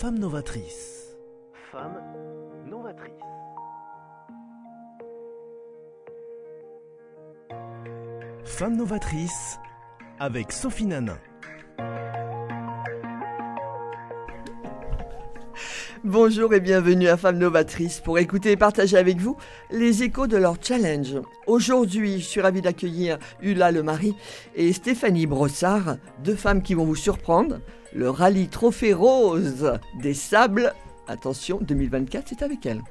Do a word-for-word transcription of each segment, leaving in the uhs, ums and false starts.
Femme novatrice. Femme novatrice. Femme novatrice avec Sophie Nanin. Bonjour et bienvenue à Femmes Novatrices pour écouter et partager avec vous les échos de leur challenge. Aujourd'hui, je suis ravie d'accueillir Ulla Lemary et Stéphanie Brossard, deux femmes qui vont vous surprendre. Le rallye Trophée Rose des Sables, attention, deux mille vingt-quatre, c'est avec elles.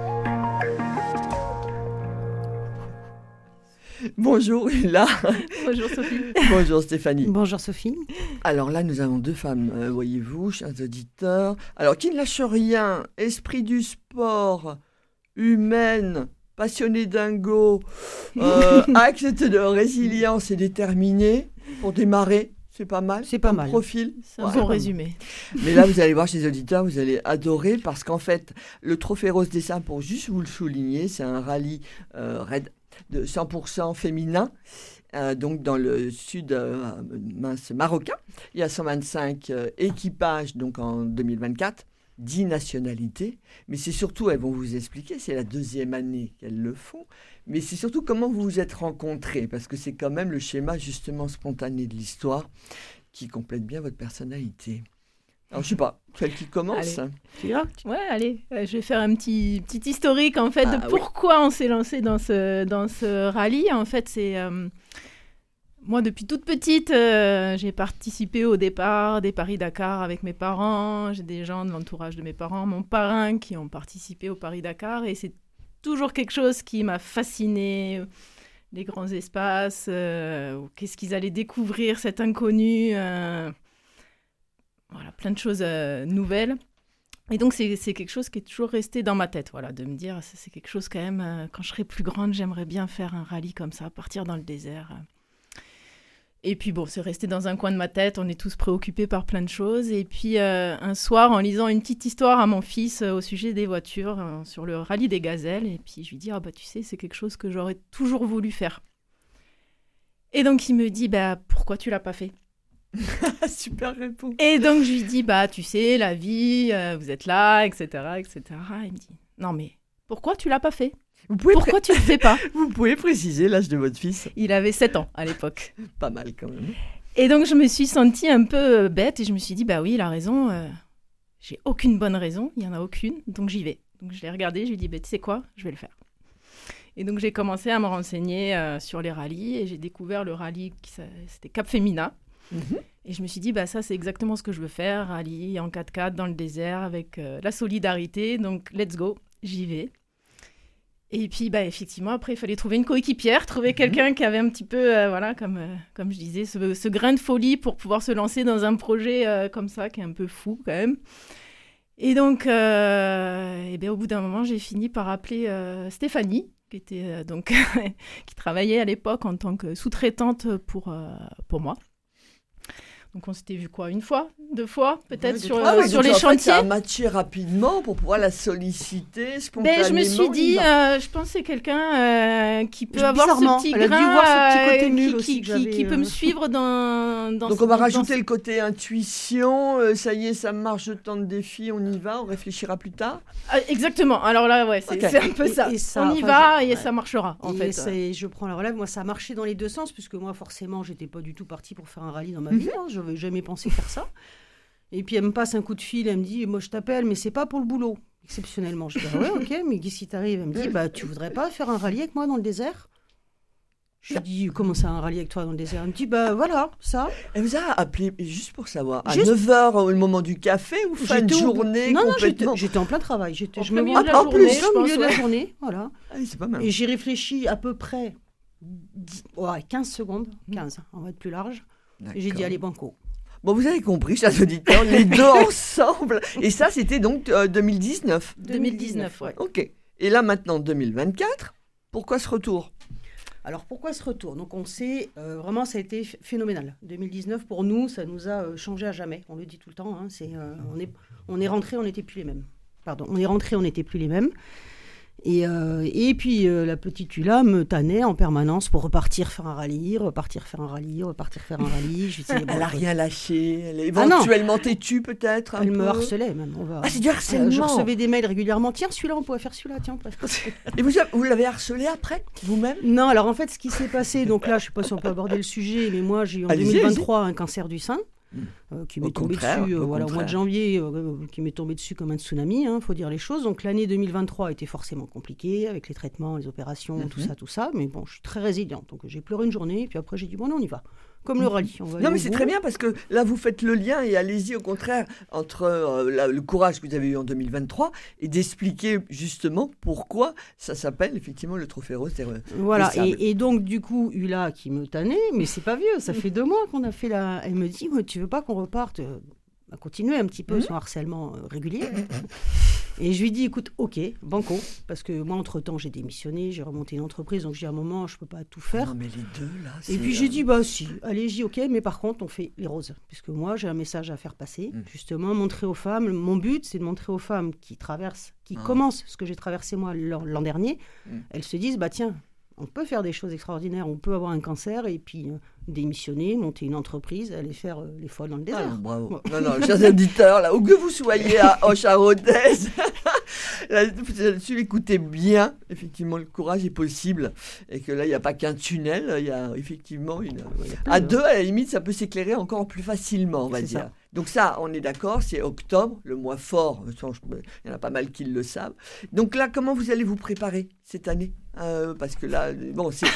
Bonjour Ulla. Bonjour Sophie. Bonjour Stéphanie. Bonjour Sophie. Alors là, nous avons deux femmes, euh, voyez-vous, chers auditeurs. Alors, qui ne lâchent rien, esprit du sport, humaine, passionné dingo, euh, axe de résilience et déterminé pour démarrer. C'est pas mal. C'est pas comme mal. Profil. C'est un Ouais, bon pas résumé. mal. Mais là, vous allez voir chez les auditeurs, vous allez adorer parce qu'en fait, le Trophée Rose des Sables, pour juste vous le souligner, c'est un rallye euh, raid de cent pour cent féminin. Euh, donc dans le sud euh, mince, marocain. Il y a cent vingt-cinq euh, équipages donc en deux mille vingt-quatre, dix nationalités. Mais c'est surtout, elles vont vous expliquer, c'est la deuxième année qu'elles le font. Mais c'est surtout comment vous vous êtes rencontrés, parce que c'est quand même le schéma justement spontané de l'histoire qui complète bien votre personnalité. Alors je sais pas, celle qui commence. Allez. Tu vois ? Ouais, allez, euh, je vais faire un petit, petit historique en fait Ah, de pourquoi oui. on s'est lancé dans ce, dans ce rallye. En fait, c'est... Euh, moi, depuis toute petite, euh, j'ai participé au départ des Paris-Dakar avec mes parents. J'ai des gens de l'entourage de mes parents, mon parrain, qui ont participé au Paris-Dakar. Et c'est toujours quelque chose qui m'a fascinée. Les grands espaces, euh, qu'est-ce qu'ils allaient découvrir, cet inconnu. Euh, voilà, plein de choses euh, nouvelles. Et donc, c'est, c'est quelque chose qui est toujours resté dans ma tête. Voilà, de me dire, c'est, c'est quelque chose quand même, euh, quand je serai plus grande, j'aimerais bien faire un rallye comme ça, partir dans le désert. Euh. Et puis bon, c'est resté dans un coin de ma tête, on est tous préoccupés par plein de choses. Et puis euh, un soir, en lisant une petite histoire à mon fils euh, au sujet des voitures, euh, sur le rallye des gazelles, et puis je lui dis, ah bah tu sais, c'est quelque chose que j'aurais toujours voulu faire. Et donc il me dit, bah pourquoi tu l'as pas fait ? Super réponse. Et donc je lui dis, bah tu sais, la vie, euh, vous êtes là, et cetera, et cetera. Il me dit, non mais pourquoi tu l'as pas fait ? Vous pouvez Pourquoi pré- tu le fais pas ? Vous pouvez préciser l'âge de votre fils ? Il avait sept ans à l'époque. Pas mal quand même. Et donc, je me suis sentie un peu bête et je me suis dit, bah oui, il a raison, euh, j'ai aucune bonne raison, il n'y en a aucune, donc j'y vais. Donc, je l'ai regardé, je lui ai dit, bah, tu sais quoi, je vais le faire. Et donc, j'ai commencé à me renseigner euh, sur les rallyes et j'ai découvert le rallye, qui, c'était Cap Femina. Mm-hmm. Et je me suis dit, bah, ça, c'est exactement ce que je veux faire, rallye en quatre-quatre dans le désert avec euh, la solidarité, donc let's go, j'y vais. Et puis, bah, effectivement, après, il fallait trouver une coéquipière, trouver mmh. quelqu'un qui avait un petit peu, euh, voilà, comme, euh, comme je disais, ce, ce grain de folie pour pouvoir se lancer dans un projet euh, comme ça, qui est un peu fou quand même. Et donc, euh, et bien, au bout d'un moment, j'ai fini par appeler euh, Stéphanie, qui, était, euh, donc qui travaillait à l'époque en tant que sous-traitante pour, euh, pour moi. Donc, on s'était vu quoi ? Une fois ? Deux fois ? Peut-être oui, sur, ah oui, sur les en chantiers. fait, ça a matché rapidement pour pouvoir la solliciter spontanément. Ben, je me suis dit, euh, je pense que c'est quelqu'un euh, qui peut je, avoir ce petit elle grain, a dû voir ce petit côté euh, nul qui, aussi qui, que qui, qui peut euh... me suivre dans... dans Donc, ce, on va rajouter ce... le côté intuition. Euh, ça y est, ça marche, je tente le défi, on y va, on réfléchira plus tard. Ah, exactement. Alors là, ouais, c'est, okay. c'est un peu et, ça. Et ça. On y enfin, va je... et ouais. ça marchera, en et fait. C'est... Je prends la relève. Moi, ça a marché dans les deux sens, puisque moi, forcément, j'étais pas du tout partie pour faire un rallye dans ma vie. Hein. Je n'avais jamais pensé faire ça. Et puis, elle me passe un coup de fil, elle me dit, moi, je t'appelle, mais c'est pas pour le boulot, exceptionnellement. Je dis, ah ouais, ok, mais qu'est-ce qui t'arrive ? Elle me dit, bah, tu voudrais pas faire un rallye avec moi dans le désert ? Je lui dis, comment ça, un rallye avec toi dans le désert ? Elle me dit, bah, voilà, ça. Elle vous a appelé, juste pour savoir, à juste... neuf heures au moment du café ou fin de journée Non, complètement... non, j'étais, j'étais en plein travail. J'étais, en je me milieu de la en journée, plus, je au pense, milieu de la ouais. journée, voilà. Ah oui, c'est pas mal. Et j'ai réfléchi à peu près dix, ouais, quinze secondes, quinze, on va être plus large. D'accord. Et j'ai dit, allez, banco. Bon, vous avez compris, chers auditeurs, les deux ensemble. Et ça, c'était donc euh, deux mille dix-neuf. deux mille dix-neuf, ouais. Ok. Et là, maintenant, deux mille vingt-quatre, pourquoi ce retour ? Alors, pourquoi ce retour ? Donc, on sait, euh, vraiment, ça a été f- phénoménal. deux mille dix-neuf, pour nous, ça nous a euh, changé à jamais. On le dit tout le temps. Hein, c'est, euh, on est, on est rentrés, on n'était plus les mêmes. Pardon, on est rentrés, on n'était plus les mêmes. Et, euh, et puis euh, la petite Ula me tannait en permanence pour repartir faire un rallye, repartir faire un rallye, repartir faire un rallye. Je disais, bon, Elle n'a rien lâché, elle est Ah non. éventuellement têtue peut-être. un Elle me peu. harcelait même. On va... Ah, c'est du harcèlement. Euh, je recevais des mails régulièrement. Tiens, celui-là, on pourrait faire celui-là. Tiens, on pourrait faire celui-là. Et vous, avez- vous l'avez harcelé après, vous-même? Non, alors en fait, ce qui s'est passé, donc là, je ne sais pas si on peut aborder le sujet, mais moi, j'ai eu en Allez-y, deux mille vingt-trois un cancer du sein. Mm. euh, qui Au m'est tombé contraire, dessus euh, au voilà, au mois de contraire. janvier, euh, qui m'est tombé dessus comme un tsunami, il faut dire les choses. Donc l'année deux mille vingt-trois a été forcément compliquée, avec les traitements, les opérations, Mhm. tout ça, tout ça. Mais bon, je suis très résiliente. Donc j'ai pleuré une journée, et puis après j'ai dit, bon, non, on y va. Comme le rallye. On va Non, aller mais au c'est bout. très bien parce que là, vous faites le lien et allez-y au contraire entre euh, la- le courage que vous avez eu en deux mille vingt-trois et d'expliquer justement pourquoi ça s'appelle effectivement le Trophée Rose des, Voilà, des sables. et, et donc du coup, Ula qui me tannait, mais c'est pas vieux, ça fait deux mois qu'on a fait la... Elle me dit, ouais, tu veux pas qu'on reparte euh, à continuer un petit peu Mhm. son harcèlement euh, régulier. Et je lui dis, écoute, ok, banco, parce que moi, entre-temps, j'ai démissionné, j'ai remonté une entreprise, donc j'ai dit, à un moment, je peux pas tout faire. Non, mais les deux là. Et c'est, puis euh, j'ai dit, bah si, allez-y, ok, mais par contre, on fait les roses. Puisque moi, j'ai un message à faire passer, Mm. justement, montrer aux femmes. Mon but, c'est de montrer aux femmes qui traversent, qui Ah. commencent ce que j'ai traversé moi l'an l'an dernier. Mm. Elles se disent, bah tiens, on peut faire des choses extraordinaires, on peut avoir un cancer et puis euh, démissionner, monter une entreprise, aller faire euh, les folles dans le Ah, désert. non, bravo. Ouais. Non, non, chers auditeurs, là, où que vous soyez à Auch, à Rodez, là-dessus, écoutez bien, effectivement, le courage est possible et que là, il n'y a pas qu'un tunnel, il y a effectivement une. Il y a plein À de- deux, à la limite, ça peut s'éclairer encore plus facilement, on va C'est dire. ça. Donc ça, on est d'accord, c'est octobre, le mois fort. Il y en a pas mal qui le savent. Donc là, comment vous allez vous préparer cette année? Euh, Parce que là, bon, c'est...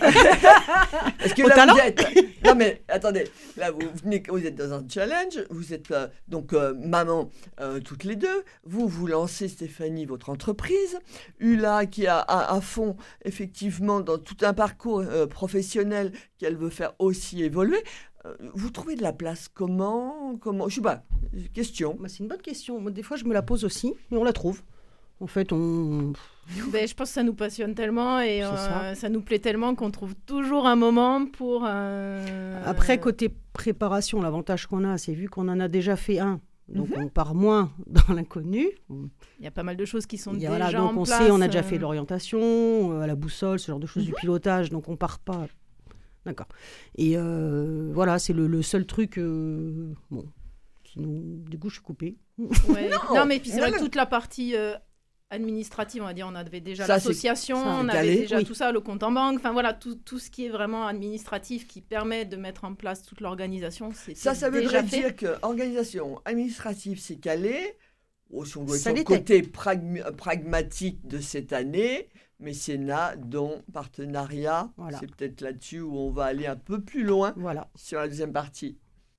Parce que Au là, talent vous êtes... Non mais, attendez, là, vous, venez, vous êtes dans un challenge, vous êtes euh, donc euh, maman euh, toutes les deux, vous, vous lancez, Stéphanie, votre entreprise, Ula qui a à, à fond, effectivement, dans tout un parcours euh, professionnel qu'elle veut faire aussi évoluer. Euh, Vous trouvez de la place comment comment Je sais pas. Question. Bah, c'est une bonne question. Moi, des fois, je me la pose aussi, mais on la trouve. En fait, on... Ben, je pense que ça nous passionne tellement et C'est euh, ça. ça. nous plaît tellement qu'on trouve toujours un moment pour... euh, Après, côté préparation, l'avantage qu'on a, c'est vu qu'on en a déjà fait un, donc on part moins dans l'inconnu. Il y a pas mal de choses qui sont Il y a- déjà voilà, donc en on place. sait, on a déjà euh, fait de l'orientation, euh, à la boussole, ce genre de choses, du pilotage, donc on part pas. D'accord. Et euh, voilà, c'est le, le seul truc. euh, bon, qui nous... Du coup, je suis coupée. ouais. Non, non, mais puis c'est non, vrai que non. toute la partie euh, administrative, on va dire, on avait déjà Ça, c'est- l'association, ça, on c'est avait calé, déjà oui. tout ça, le compte en banque, enfin voilà, tout, tout ce qui est vraiment administratif qui permet de mettre en place toute l'organisation, c'est Ça, ça veut déjà dire fait. que organisation administrative, c'est calé. Oh, si on doit être Ça sur le l'était. côté pragma- pragmatique de cette année, mécénat, don, partenariat, Voilà. c'est peut-être là-dessus où on va aller un peu plus loin Voilà. sur la deuxième partie.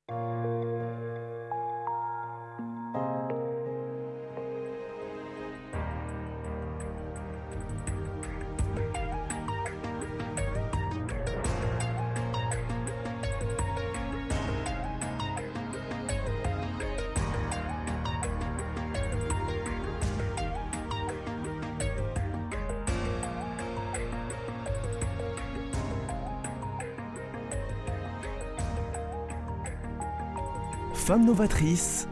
Femme novatrice.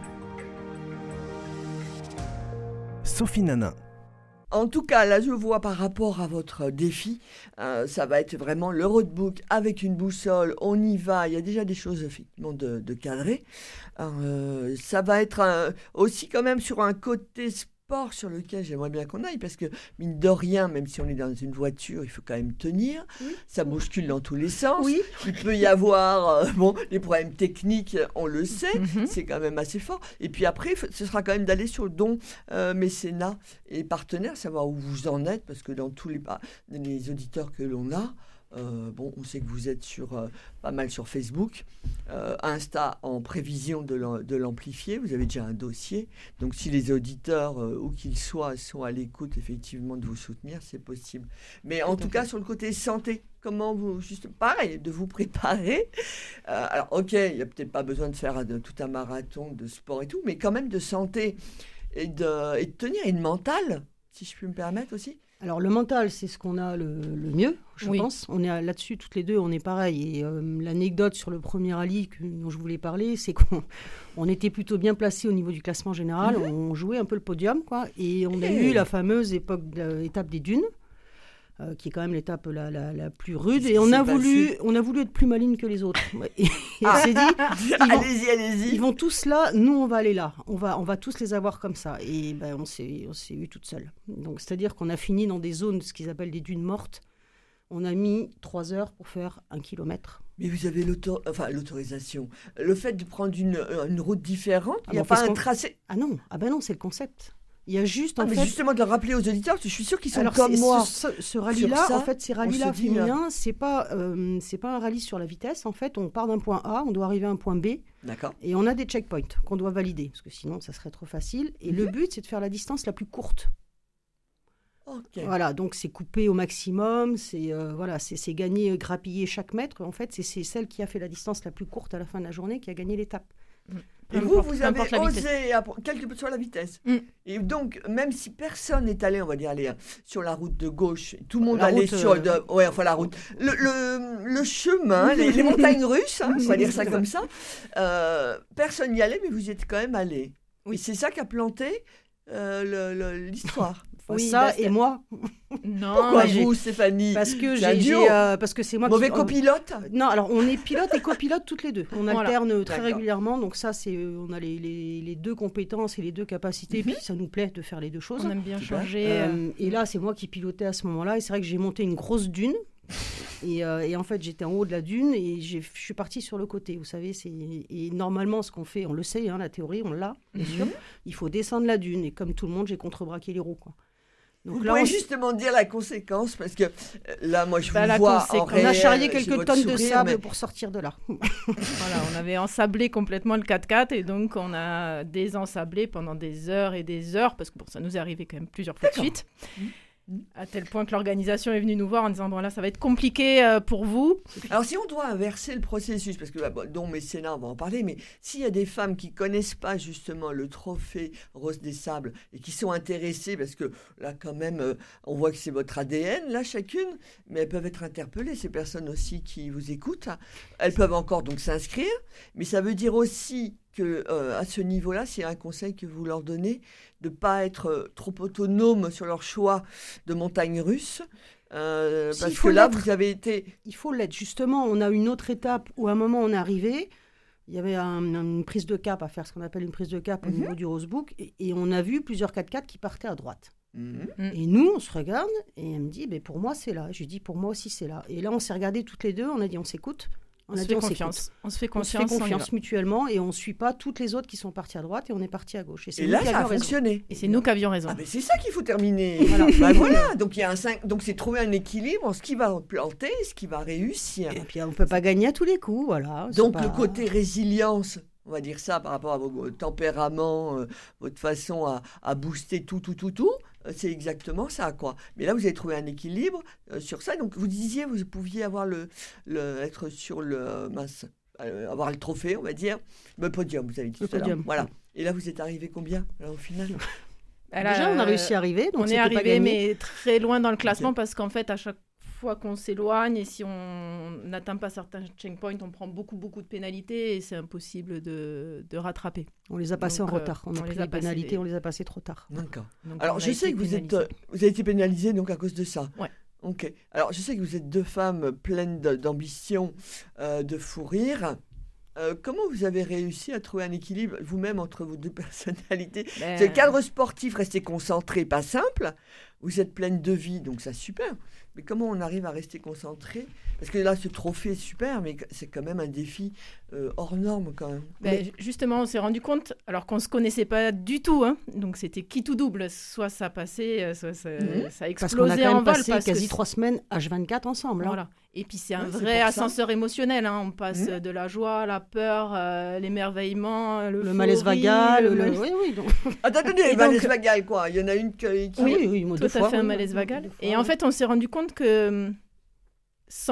Sophie Nanin. En tout cas, là, je vois par rapport à votre défi, euh, ça va être vraiment le roadbook avec une boussole. On y va. Il y a déjà des choses effectivement de, de cadrer. Euh, ça va être euh, aussi quand même sur un côté sport sur lequel j'aimerais bien qu'on aille parce que mine de rien, même si on est dans une voiture, il faut quand même tenir. Oui. Ça bouscule dans tous les sens. Oui. Il peut y avoir euh, bon, des problèmes techniques, on le sait. Mhm. C'est quand même assez fort. Et puis après, f- ce sera quand même d'aller sur le don euh, mécénat et partenaire, savoir où vous en êtes, parce que dans tous les, bah, les auditeurs que l'on a, euh, bon, on sait que vous êtes sur, euh, pas mal sur Facebook, euh, Insta en prévision de l'am- de l'amplifier. Vous avez déjà un dossier. Donc si les auditeurs, euh, où qu'ils soient, sont à l'écoute effectivement de vous soutenir, c'est possible. Mais en Tout à tout cas, fait. sur le côté santé, comment vous, juste pareil, de vous préparer. Euh, alors, ok, il n'y a peut-être pas besoin de faire de, tout un marathon de sport et tout, mais quand même de santé et de, et de tenir une mentale, si je puis me permettre aussi. Alors, le mental, c'est ce qu'on a le, le mieux, je Oui. pense. On est à- là-dessus, toutes les deux, on est pareil. Et euh, l'anecdote sur le premier rallye que- dont je voulais parler, c'est qu'on on était plutôt bien placés au niveau du classement général. Mhm. On jouait un peu le podium, quoi. Et on a Hey. eu la fameuse époque de- euh, étape des dunes, euh, qui est quand même l'étape la, la, la plus rude. Qu'est-ce Et qui on a, s'est voulu, passé on a voulu être plus maligne que les autres. Et, et Ah. on s'est dit, vont- Allez-y, allez-y. ils vont tous là, nous on va aller là, on va, on va tous les avoir comme ça. Et ben, on s'est, on s'est eu toutes seules. Donc c'est-à-dire qu'on a fini dans des zones, ce qu'ils appellent des dunes mortes. On a mis trois heures pour faire un kilomètre. Mais vous avez l'auto... enfin, l'autorisation. Le fait de prendre une, une route différente, Ah il n'y a bon, on fait pas ce un qu'on- tracé. Ah non, ah ben non, c'est le concept. Il y a juste Ah, en mais fait. justement, de le rappeler aux auditeurs, parce que je suis sûre qu'ils sont Alors, comme c'est- moi. ce, ce- ce rallye-là, ça, en fait, ces on rallyes-là se dit, euh, féminins, c'est pas, euh, c'est pas un rallye sur la vitesse. En fait, on part d'un point A, on doit arriver à un point B, D'accord. et on a des checkpoints qu'on doit valider, parce que sinon, ça serait trop facile. Et le Mhm. but, c'est de faire la distance la plus courte. Ok. Voilà, donc c'est coupé au maximum, c'est euh, voilà, c'est c'est gagner, euh, grappiller chaque mètre. En fait, c'est c'est celle qui a fait la distance la plus courte à la fin de la journée qui a gagné l'étape. Et Peu vous, importe- vous peu avez importe la vitesse. osé, appre- quelle que soit la vitesse. Mm. Et donc, même si personne n'est allé, on va dire, aller sur la route de gauche, tout le monde La allait route, sur... euh, de- ouais, enfin, la route. Le, le, le chemin, les, les montagnes russes, hein, on va dire ça comme ça, euh, personne n'y allait, mais vous y êtes quand même allé. Oui. Et c'est ça qui a planté euh, le- le- l'histoire. Enfin, Oui, ça bah, et moi, Non, Pourquoi mais j'ai- vous, Stéphanie parce que C'est un j'ai, duo. j'ai, euh, parce que c'est moi Mauvais qui copilote Non, alors on est pilote et copilote toutes les deux. On Voilà. alterne très D'accord. régulièrement, donc ça c'est, euh, on a les, les, les deux compétences et les deux capacités, puis ça nous plaît de faire les deux choses. on aime bien Super. changer. euh, Euh, et là, c'est moi qui pilotais à ce moment-là. Et c'est vrai que j'ai monté une grosse dune. Et, euh, et en fait, j'étais en haut de la dune et j'ai- je suis partie sur le côté. Vous savez, c'est et normalement, ce qu'on fait, on le sait, hein, la théorie, on l'a, bien sûr. Il faut descendre la dune. Et comme tout le monde, j'ai contrebraqué les roues, quoi. Donc Vous là, pouvez on, justement dire la conséquence, parce que euh, là, moi, je Bah, vous la vois en conséquence- on a réel, charrié j'ai quelques votre tonnes de sourire, sable mais- pour sortir de là. Voilà, on avait ensablé complètement le quatre-quatre et donc on a désensablé pendant des heures et des heures parce que bon, ça nous est arrivé quand même plusieurs fois de D'accord. suite. Mhm. À tel point que l'organisation est venue nous voir en disant bon là ça va être compliqué euh, pour vous. Alors, si on doit inverser le processus, parce que, bah, bon, dont Mécénat, on va en parler, mais s'il y a des femmes qui connaissent pas justement le trophée Rose des Sables et qui sont intéressées, parce que là, quand même, euh, on voit que c'est votre A D N, là, chacune, mais elles peuvent être interpellées, ces personnes aussi qui vous écoutent. Elles peuvent encore donc s'inscrire, mais ça veut dire aussi que euh, à ce niveau-là, c'est un conseil que vous leur donnez, de ne pas être euh, trop autonome sur leur choix de montagne russe. euh, Si, parce il faut que là, l'être. vous avez été... Il faut l'être. Justement, on a une autre étape où à un moment on est arrivé. Il y avait un- une prise de cap à faire, ce qu'on appelle une prise de cap au Mhm. niveau du Rosebook. Et, et on a vu plusieurs quatre-quatre qui partaient à droite. Mhm. Et nous, on se regarde et elle me dit, ben, pour moi, c'est là. Je lui dis, pour moi aussi, c'est là. Et là, on s'est regardés toutes les deux, on a dit, on s'écoute. On, On, a se dit, fait on s'écoute. confiance. On se fait On se fait confiance. on y confiance va. mutuellement et on ne suit pas toutes les autres qui sont parties à droite et on est parti à gauche. Et, c'est Et nous là, qui ça a avions raison. fonctionné. Et c'est nous qui avions raison. Ah, mais c'est ça qu'il faut terminer. Voilà. Bah voilà. Donc, il y a un cinq... Donc, c'est trouver un équilibre en ce qui va planter, ce qui va réussir. Et puis, on ne peut pas gagner à tous les coups. Voilà. C'est Donc, pas- le côté résilience, on va dire ça par rapport à vos tempéraments, euh, votre façon à, à booster tout, tout, tout, tout, euh, c'est exactement ça, quoi. Mais là, vous avez trouvé un équilibre euh, sur ça. Donc, vous disiez, vous pouviez avoir le, le être sur le mince, euh, avoir le trophée, on va dire, le podium. Vous avez dit Le tout à l'heure. podium. Voilà. Et là, vous êtes arrivé combien alors, au final? Elle a- Déjà, on a réussi à arriver. Donc on est c'était pas arrivé, gagné. mais très loin dans le classement Ok. parce qu'en fait, à chaque fois qu'on s'éloigne et si on n'atteint pas certains checkpoints, on prend beaucoup, beaucoup de pénalités et c'est impossible de, de rattraper. On les a passés Donc, en euh, retard. On, on a pris les a les passés pénalités, des- on les a passés trop tard. D'accord. Donc, Alors, on a je sais été que vous êtes, pénalisés. euh, vous avez été pénalisé donc à cause de ça. Ouais. Ok. Alors, je sais que vous êtes deux femmes pleines de- d'ambition, euh, de fou rire. Euh, comment vous avez réussi à trouver un équilibre vous-même entre vos deux personnalités? Ben, Ce cadre sportif, rester concentré, pas simple. Vous êtes pleine de vie, donc ça super. Mais comment on arrive à rester concentré? Parce que là, ce trophée est super, mais c'est quand même un défi euh, hors norme quand même. ben, ju- justement, on s'est rendu compte, alors qu'on ne se connaissait pas du tout, hein, donc c'était qui tout double, soit ça passait, euh, soit ça, Mhm. ça Parce qu'on a explosait quand en même vol. passé parce que quasi c'est- trois semaines H vingt-quatre ensemble. hein. Voilà. Et puis c'est un Ouais, c'est vrai pour ça. ascenseur émotionnel. Hein. On passe Mhm. de la joie, la peur, euh, l'émerveillement, le, Le malaise euphorie, vagal. le le- malaise- Oui, oui. donc- Attends, attendez, Et les malaise donc- vagal, quoi. Il y en a une que- qui... Oui, oui, moi, deux Tout à fois, fait un oui. malaise Deux vagal. fois, Et oui. en fait, on s'est rendu compte que, hum, sans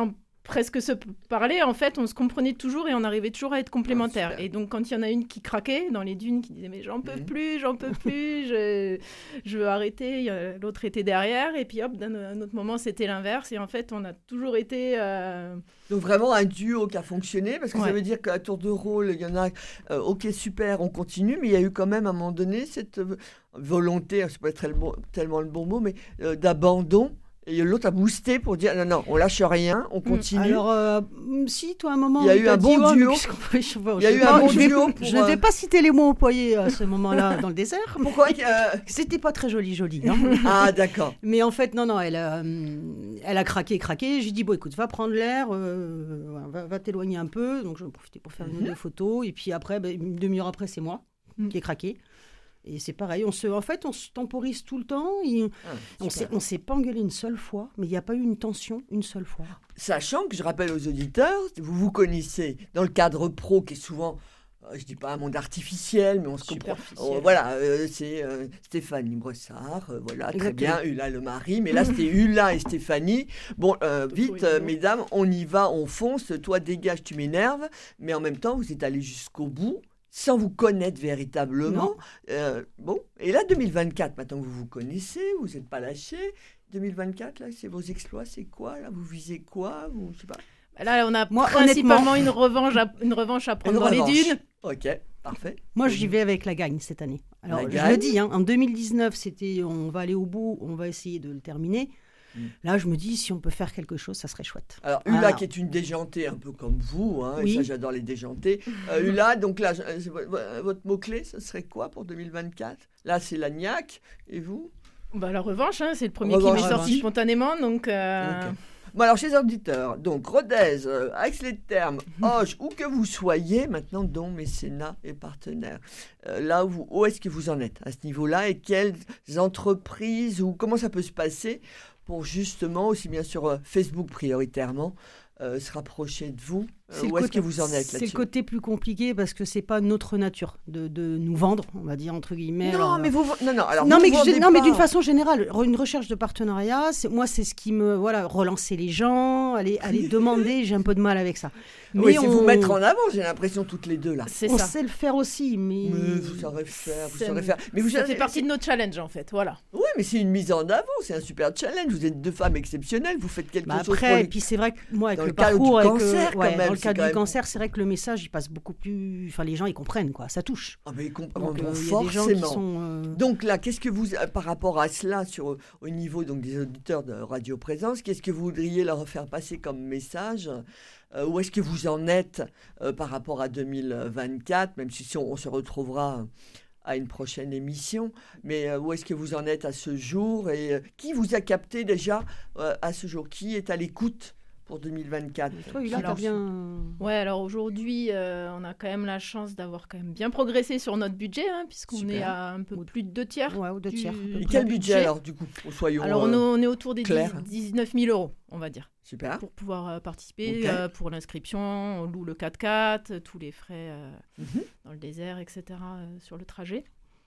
presque se parler, en fait, on se comprenait toujours et on arrivait toujours à être complémentaires. Ah, et donc, quand il y en a une qui craquait dans les dunes, qui disait « mais j'en peux Mhm. plus, j'en peux plus, je, je veux arrêter », il y a- l'autre était derrière. Et puis, hop, d'un un autre moment, c'était l'inverse. Et en fait, on a toujours été... euh, Donc vraiment un duo qui a fonctionné, parce que ça Ouais. veut dire qu'à tour de rôle, il y en a, euh, ok, super, on continue, mais il y a eu quand même à un moment donné cette euh, volonté, c'est pas très le bon- tellement le bon mot, mais euh, d'abandon. Et l'autre a boosté pour dire non, non, on lâche rien, on continue. Alors, euh, mm, si, toi, à un moment, Il y a où eu t'as un dit, bon oh, mais duo. qu'est-ce qu'on fait Je sais pas, Il y a je eu sais un pas, bon je vais- duo pour, Je ne vais euh, pas citer les mots employés à ce moment-là dans le désert. Pourquoi euh, C'était pas très joli, joli. hein. Ah, d'accord. Mais en fait, non, non, elle a, hum, elle a craqué, craqué. J'ai dit, bon, écoute, va prendre l'air, euh, va, va t'éloigner un peu. Donc, j'en ai profité pour faire une ou Mhm. deux photos. Et puis après, ben, une demi-heure après, c'est moi Mhm. qui ai craqué. Et c'est pareil, on se, en fait, on se temporise tout le temps. Et Ah, on super. s'est, on s'est pas engueulé une seule fois, mais il n'y a pas eu une tension une seule fois. Sachant que je rappelle aux auditeurs, vous vous connaissez dans le cadre pro qui est souvent, euh, je dis pas un monde artificiel, mais on se comprend. Superficiel. Oh, voilà, euh, c'est euh, Stéphanie Brossard, euh, voilà, très Exactement. bien, Ulla le mari, mais là c'était Ulla et Stéphanie. Bon, euh, Toto vite, et euh, Lolo. mesdames, on y va, on fonce, toi dégage, tu m'énerves, mais en même temps, vous êtes allés jusqu'au bout. Sans vous connaître véritablement. Euh, bon, et là, deux mille vingt-quatre, maintenant que vous vous connaissez, vous n'êtes pas lâchés. deux mille vingt-quatre, là, c'est vos exploits, c'est quoi là? Vous visez quoi? Vous, je sais pas. Là, on a Moi, principalement honnêtement- une revanche, à, une revanche à prendre Une dans revanche. les dunes. Ok, parfait. Moi, j'y vais avec la gagne cette année. Alors, La je gagne. le dis, hein, en deux mille dix-neuf, c'était on va aller au bout, on va essayer de le terminer. Mm. Là, je me dis, si on peut faire quelque chose, ça serait chouette. Alors, Ulla, Alors. qui est une déjantée, un peu comme vous, hein, et Oui. ça, j'adore les déjantés. Euh, Ulla, donc là, je- euh, c'est vo- vo- votre mot-clé, ce serait quoi pour deux mille vingt-quatre? Là, c'est l'agnac, et vous? Bah, la revanche, hein, c'est le premier Revanche, qui m'est sorti revanche. spontanément. Donc, euh, Ok. Bon, alors, chez les auditeurs, donc, Rodez, euh, Aix-les-Thermes, Auch, où que vous soyez, maintenant, dont mécénat et partenaires, euh, là, où, vous- où est-ce que vous en êtes à ce niveau-là, et quelles entreprises, ou comment ça peut se passer pour justement, aussi bien sur euh, Facebook prioritairement, euh, se rapprocher de vous? Euh, C'est le où est-ce côté- que vous en êtes C'est là-dessus? le côté plus compliqué parce que c'est pas notre nature de, de nous vendre, on va dire entre guillemets. Non, Alors, mais vous, non, non, alors non, vous mais, vendez je- non, mais pas- d'une façon générale, re- une recherche de partenariat, c'est, moi, c'est ce qui me. Voilà, relancer les gens, aller, aller demander, j'ai un peu de mal avec ça. Oui, c'est on, vous mettre en avant, j'ai l'impression, toutes les deux, là. c'est on ça. sait le faire aussi, mais. Mais vous saurez faire, vous C'est- saurez faire. Mais vous ça savez- fait partie de notre challenge, en fait. Voilà. Oui, mais c'est une mise en avant, c'est un super challenge. Vous êtes deux femmes exceptionnelles, vous faites quelque Bah chose après, pour et les... puis c'est vrai que moi, avec Dans le, le cadre du parcours, avec, euh, cancer, quand ouais, même, dans le c'est cadre quand du même- cancer, c'est vrai que le message, il passe beaucoup plus. Enfin, les gens, ils comprennent, quoi. Ça touche. Ah, mais comp- Donc, bon, euh, il y a des gens forcément. qui sont. euh, Donc là, qu'est-ce que vous, euh, par rapport à cela, sur, au niveau donc, des auditeurs de Radio Présence, qu'est-ce que vous voudriez leur faire passer comme message? Euh, Où est-ce que vous en êtes euh, par rapport à deux mille vingt-quatre, même si, si on, on se retrouvera à une prochaine émission, mais euh, où est-ce que vous en êtes à ce jour, et euh, qui vous a capté déjà euh, à ce jour? Qui est à l'écoute pour deux mille vingt-quatre? Toi, Ulla, Alors, t'as bien. Ouais, alors aujourd'hui, euh, on a quand même la chance d'avoir quand même bien progressé sur notre budget, hein, puisqu'on Super. est à un peu Ou- plus de deux tiers. Ouais, ou deux du- tiers. à peu Et Et près. quel budget. budget alors, du coup? Soyons Alors, on, est- euh, on est autour des clair. dix-neuf mille euros, on va dire, super. pour pouvoir euh, participer, Ok. euh, pour l'inscription, on loue le quatre-quatre, tous les frais euh, Mhm. dans le désert, et cetera, euh, sur le trajet.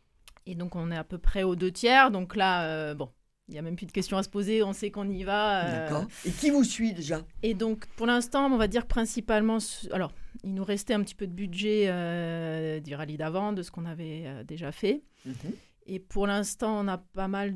Et donc, on est à peu près aux deux tiers. Donc là, euh, bon, il n'y a même plus de questions à se poser, on sait qu'on y va. euh, D'accord. Et qui vous suit déjà? Et donc, pour l'instant, on va dire principalement... ce- Alors, il nous restait un petit peu de budget euh, du rallye d'avant, de ce qu'on avait euh, déjà fait. Mhm. Et pour l'instant, on a pas mal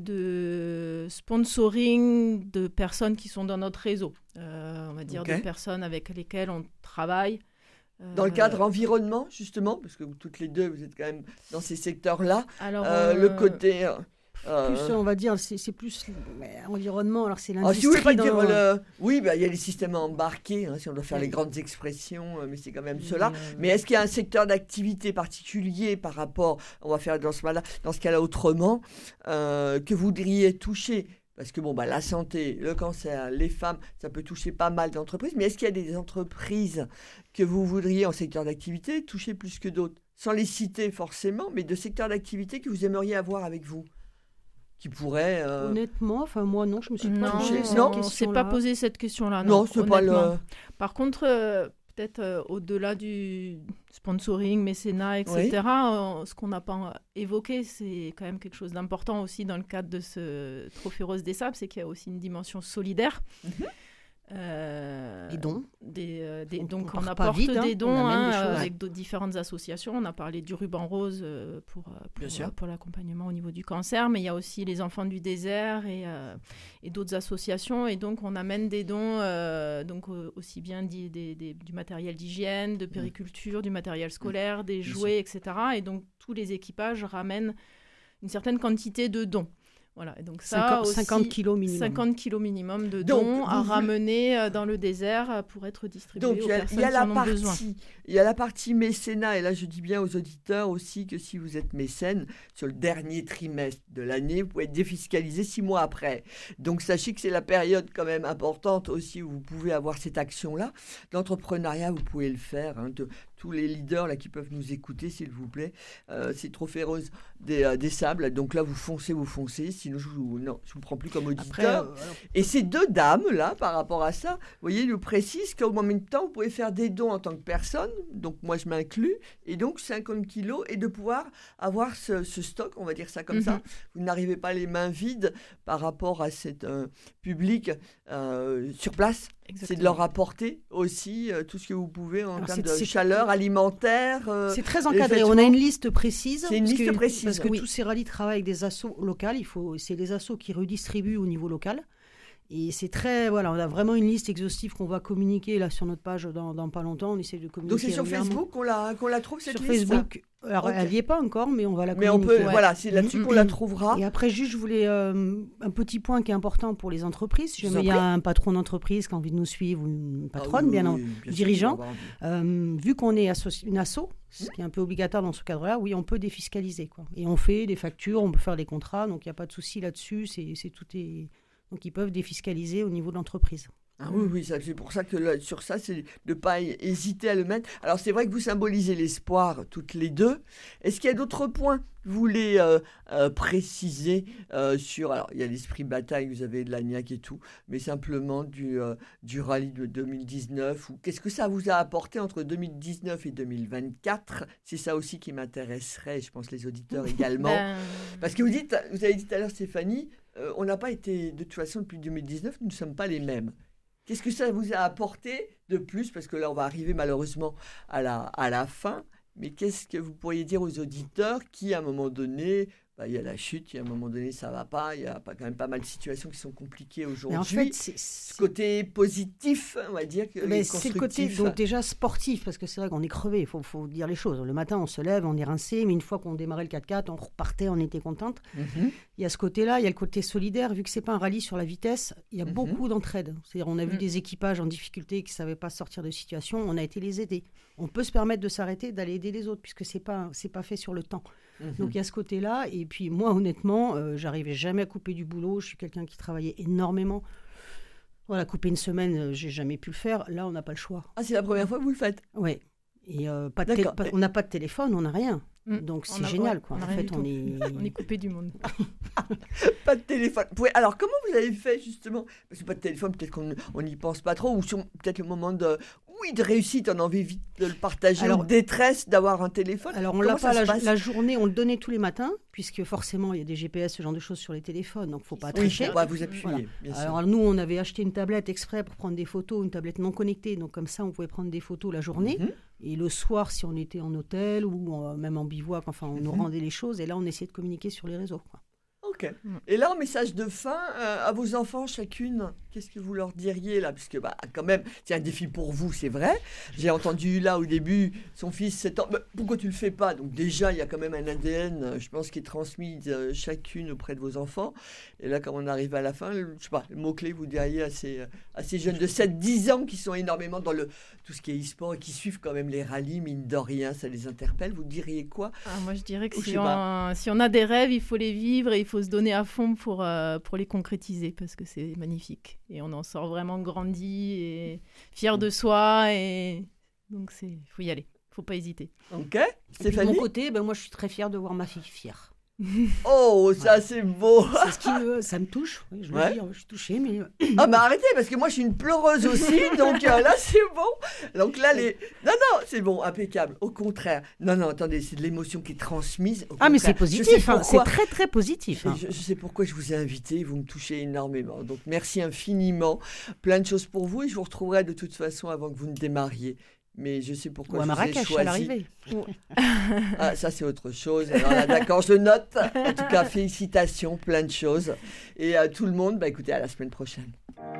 de sponsoring de personnes qui sont dans notre réseau. Euh, on va dire Ok. de personnes avec lesquelles on travaille. Dans le Euh, cadre environnement, justement, parce que vous, toutes les deux, vous êtes quand même dans ces secteurs-là. Alors, Euh, euh, le côté... euh, euh, Plus, on va dire, c'est, c'est plus ouais, environnement. Alors, c'est ah, l'industrie. si vous voulez pas dans- dire le... Oui, bah, il y a les systèmes embarqués, hein, si on doit faire Oui. les grandes expressions, euh, mais c'est quand même mais, cela. euh, Mais est-ce qu'il y a un secteur d'activité particulier par rapport, on va faire dans ce cas-là, dans ce cas-là autrement, euh, que vous voudriez toucher? Parce que bon, bah, la santé, le cancer, les femmes, ça peut toucher pas mal d'entreprises. Mais est-ce qu'il y a des entreprises que vous voudriez en secteur d'activité toucher plus que d'autres? Sans les citer forcément, mais de secteurs d'activité que vous aimeriez avoir avec vous? Qui pourraient... euh, Honnêtement, enfin, moi, non, je me suis pas Non, posé cette Non, on ne s'est question-là. pas posé cette question-là. Non, Non, c'est pas honnêtement. le... Par contre, euh, peut-être euh, au-delà du sponsoring, mécénat, et cetera, euh, ce qu'on n'a pas évoqué, c'est quand même quelque chose d'important aussi dans le cadre de ce Trophée Rose des Sables, c'est qu'il y a aussi une dimension solidaire. Mhm. Euh, Des dons. Des, euh, des, On- donc on on, part pas apporte vide, hein, des dons on amène hein, des choses. avec de, différentes associations. On a parlé du ruban rose euh, pour, euh, Bien pour, sûr. euh, pour l'accompagnement au niveau du cancer, mais il y a aussi les enfants du désert et, euh, et d'autres associations. Et donc on amène des dons euh, donc, euh, aussi bien des, des, des, du matériel d'hygiène, de périculture, du matériel scolaire, des Bien jouets, et cetera. Et donc tous les équipages ramènent une certaine quantité de dons. Voilà, et donc ça cinquante, aussi, cinquante kilos minimum. cinquante kilos minimum de Donc, dons à vous- ramener euh, dans le désert euh, pour être distribués Donc, aux il y a, personnes il y a qui la en ont besoin. partie, il y a la partie mécénat, et là, je dis bien aux auditeurs aussi que si vous êtes mécène, sur le dernier trimestre de l'année, vous pouvez être défiscalisé six mois après. Donc, sachez que c'est la période quand même importante aussi où vous pouvez avoir cette action-là. L'entrepreneuriat, vous pouvez le faire. Hein, de, tous les leaders là qui peuvent nous écouter, s'il vous plaît. Euh, c'est Trophée Rose des, euh, des Sables. Donc là, vous foncez, vous foncez. Sinon, je vous, non, je vous prends plus comme auditeur. Après, euh, alors, Et ces deux dames, là, par rapport à ça, vous voyez, nous précisent qu'au même temps, vous pouvez faire des dons en tant que personne, donc moi je m'inclus, et donc cinquante kilos, et de pouvoir avoir ce, ce stock, on va dire ça comme Mhm. ça. Vous n'arrivez pas les mains vides par rapport à cet euh, public euh, sur place. C'est de Exactement. leur apporter aussi euh, tout ce que vous pouvez en Alors, termes c'est- de c'est- chaleur alimentaire. euh, c'est très les encadré. vêtements. On a une liste précise. C'est une parce liste que- précise. Parce que Oui. tous ces rallyes travaillent avec des assos locales. Il faut, c'est les assos qui redistribuent au niveau local. Et c'est très, voilà, on a vraiment une liste exhaustive qu'on va communiquer là sur notre page dans, dans pas longtemps. On essaie de communiquer. Donc c'est sur régulièrement. Facebook qu'on la, qu'on la trouve, cette Sur liste. Facebook. Alors, Ok. elle n'y est pas encore, mais on va la Mais on communiquer. peut, Ouais. voilà, c'est là-dessus Mhm. qu'on la trouvera. Et après, juste, je voulais euh, un petit point qui est important pour les entreprises. Si Je vous jamais il y en a un patron d'entreprise qui a envie de nous suivre ou une patronne, Ah oui, bien, oui, en- oui, bien sûr, dirigeant, on va avoir envie. euh, vu qu'on est associ- une asso, ce qui est un peu obligatoire dans ce cadre-là, oui, on peut défiscaliser, quoi. Et on fait des factures, on peut faire des contrats, donc il n'y a pas de souci là-dessus. C'est, c'est tout est... Donc ils peuvent défiscaliser au niveau de l'entreprise. Ah oui, oui, ça, c'est pour ça que là, sur ça, c'est de ne pas hé- hésiter à le mettre. Alors, c'est vrai que vous symbolisez l'espoir toutes les deux. Est-ce qu'il y a d'autres points que vous voulez euh, euh, préciser euh, sur... Alors, il y a l'esprit bataille, vous avez de l'agnac et tout, mais simplement du, euh, du rallye de deux mille dix-neuf. Ou qu'est-ce que ça vous a apporté entre deux mille dix-neuf et deux mille vingt-quatre? C'est ça aussi qui m'intéresserait, je pense, les auditeurs également. Ben, Parce que vous dites, vous avez dit tout à l'heure, Stéphanie, euh, on n'a pas été, de toute façon, depuis deux mille dix-neuf, nous ne sommes pas les mêmes. Qu'est-ce que ça vous a apporté de plus? Parce que là, on va arriver malheureusement à la, à la fin. Mais qu'est-ce que vous pourriez dire aux auditeurs qui, à un moment donné, bah, il y a la chute, il y a un moment donné, ça ne va pas, il y a pas, quand même pas mal de situations qui sont compliquées aujourd'hui. Mais en fait, c'est, Ce c'est- côté positif, on va dire, que mais les c'est le côté constructifs. donc déjà sportif, parce que c'est vrai qu'on est crevé, il faut, faut dire les choses. Le matin, on se lève, on est rincé, mais une fois qu'on démarrait le quatre-quatre, on repartait, on était contente. Mhm. Il y a ce côté-là, il y a le côté solidaire. Vu que c'est pas un rallye sur la vitesse, il y a Mhm. beaucoup d'entraide. C'est-à-dire, on a vu Mhm. des équipages en difficulté qui ne savaient pas sortir de situation, on a été les aider. On peut se permettre de s'arrêter, d'aller aider les autres, puisque c'est pas, c'est pas fait sur le temps. Mhm. Donc il y a ce côté-là. Et puis moi, honnêtement, euh, j'arrivais jamais à couper du boulot. Je suis quelqu'un qui travaillait énormément. Voilà, couper une semaine, euh, j'ai jamais pu le faire. Là, on n'a pas le choix. Ah, c'est la première fois que vous le faites? Ouais. Et euh, pas de tél- D'accord. pas- on n'a pas de téléphone, on n'a rien. Mm. Donc On c'est a- génial, ouais, quoi. on a En rien fait, du on tout. est. on est coupé du monde. Pas de téléphone. Vous pouvez- Alors, comment vous avez fait justement? Parce que pas de téléphone, peut-être qu'on on n'y pense pas trop, ou sur peut-être le moment de, oui, de réussite, on a envie vite de le partager, Alors- ou de détresse d'avoir un téléphone. Alors, on Comment l'a ça pas se la, passe la journée, on le donnait tous les matins, puisque forcément, il y a des G P S, ce genre de choses sur les téléphones, donc faut pas Oui, tricher. on va vous appuyer, Voilà. bien sûr. Alors, nous, on avait acheté une tablette exprès pour prendre des photos, une tablette non connectée, donc comme ça, on pouvait prendre des photos la journée. Mhm. Et le soir, si on était en hôtel ou en- même en bivouac, enfin, on nous Mhm. rendait les choses, et là, on essayait de communiquer sur les réseaux, quoi. Ok. Mm. Et là, en message de fin, euh, à vos enfants, chacune, qu'est-ce que vous leur diriez là? Puisque, bah, quand même, c'est un défi pour vous, c'est vrai. J'ai entendu là au début, son fils, sept ans, bah, pourquoi tu le fais pas? Donc, déjà, il y a quand même un A D N, euh, je pense, qui est transmis euh, chacune auprès de vos enfants. Et là, quand on arrive à la fin, le, je sais pas, le mot-clé, vous diriez à ces, euh, à ces jeunes de sept dix ans qui sont énormément dans le, tout ce qui est e-sport et qui suivent quand même les rallyes, mine de rien, ça les interpelle. Vous diriez quoi? Ah, moi, je dirais que Ou je si sais on, si on a des rêves, il faut les vivre et il faut se donner à fond pour, euh, pour les concrétiser parce que c'est magnifique. Et on en sort vraiment grandi et fier de soi. Et donc, il faut y aller. Il ne faut pas hésiter. Ok. Et puis, de Stéphanie? mon côté, ben, moi, je suis très fière de voir ma fille fière. Oh, ça c'est beau. C'est ce qui me, ça me touche. Oui, je le Ouais. dis, je suis touchée, mais Ah bah arrêtez, parce que moi je suis une pleureuse aussi, donc euh, là c'est bon. Donc là les... Non, non, c'est bon, impeccable. Au contraire. Non, non, attendez, c'est de l'émotion qui est transmise. Au ah mais contraire. c'est Je sais positif, hein, c'est pourquoi- très très positif. Et hein. je, je sais pourquoi je vous ai invité, vous me touchez énormément. Donc merci infiniment. Plein de choses pour vous et je vous retrouverai de toute façon avant que vous ne démarriez. Mais je sais pourquoi Ou à je vous ai Marrakech à choisi. l'arrivée. Ah, ça, c'est autre chose. Alors là, d'accord, je note. En tout cas, félicitations, plein de choses. Et à tout le monde, bah, écoutez, à la semaine prochaine.